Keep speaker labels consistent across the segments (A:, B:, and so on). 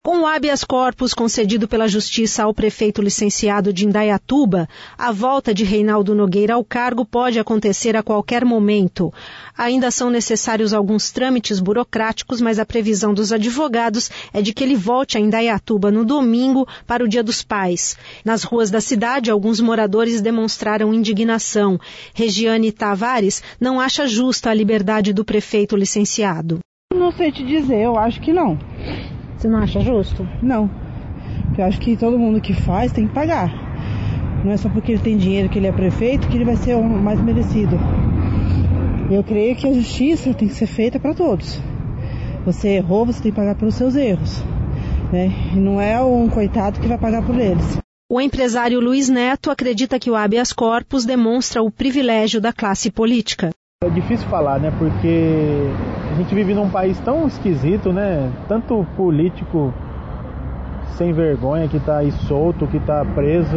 A: Com o habeas corpus concedido pela Justiça ao prefeito licenciado de Indaiatuba, a volta de Reinaldo Nogueira ao cargo pode acontecer a qualquer momento. Ainda são necessários alguns trâmites burocráticos, mas a previsão dos advogados é de que ele volte a Indaiatuba no domingo para o Dia dos Pais. Nas ruas da cidade, alguns moradores demonstraram indignação. Regiane Tavares não acha justa a liberdade do prefeito licenciado.
B: Não sei te dizer, eu acho que não.
A: Você não acha justo?
B: Não. Eu acho que todo mundo que faz tem que pagar. Não é só porque ele tem dinheiro que ele é prefeito que ele vai ser o mais merecido. Eu creio que a justiça tem que ser feita para todos. Você errou, você tem que pagar pelos seus erros, né? E não é um coitado que vai pagar por eles.
A: O empresário Luiz Neto acredita que o habeas corpus demonstra o privilégio da classe política.
C: É difícil falar, né? Porque a gente vive num país tão esquisito, né? Tanto político sem vergonha que tá aí solto, que tá preso.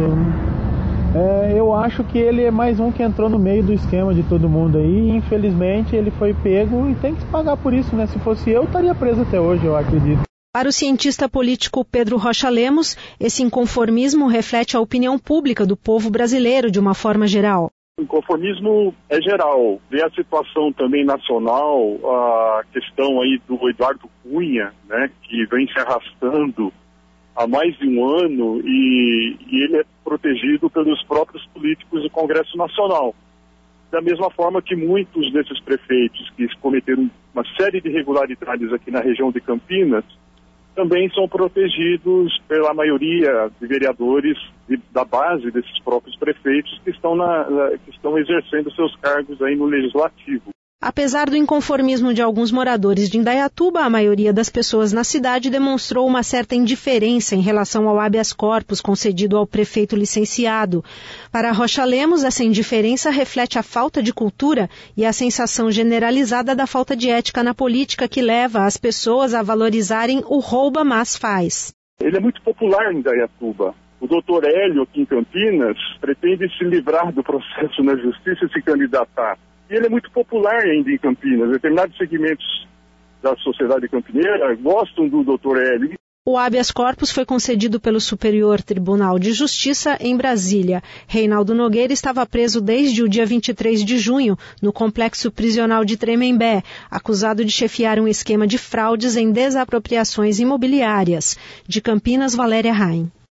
C: Eu acho que ele é mais um que entrou no meio do esquema de todo mundo aí. E, infelizmente, ele foi pego e tem que pagar por isso, né? Se fosse eu, estaria preso até hoje, eu acredito.
A: Para o cientista político Pedro Rocha Lemos, esse inconformismo reflete a opinião pública do povo brasileiro de uma forma geral.
D: O inconformismo é geral, vê a situação também nacional, a questão aí do Eduardo Cunha, né, que vem se arrastando há mais de um ano e ele é protegido pelos próprios políticos do Congresso Nacional. Da mesma forma que muitos desses prefeitos que cometeram uma série de irregularidades aqui na região de Campinas também são protegidos pela maioria de vereadores da base desses próprios prefeitos que estão exercendo seus cargos aí no Legislativo.
A: Apesar do inconformismo de alguns moradores de Indaiatuba, a maioria das pessoas na cidade demonstrou uma certa indiferença em relação ao habeas corpus concedido ao prefeito licenciado. Para Rocha Lemos, essa indiferença reflete a falta de cultura e a sensação generalizada da falta de ética na política que leva as pessoas a valorizarem o rouba, mas faz.
D: Ele é muito popular em Indaiatuba. O doutor Hélio, aqui em Campinas, pretende se livrar do processo na justiça e se candidatar. E ele é muito popular ainda em Campinas. Determinados segmentos da sociedade campineira gostam do Dr. Hélio.
A: O habeas corpus foi concedido pelo Superior Tribunal de Justiça em Brasília. Reinaldo Nogueira estava preso desde o dia 23 de junho no complexo prisional de Tremembé, acusado de chefiar um esquema de fraudes em desapropriações imobiliárias. De Campinas, Valéria Raim.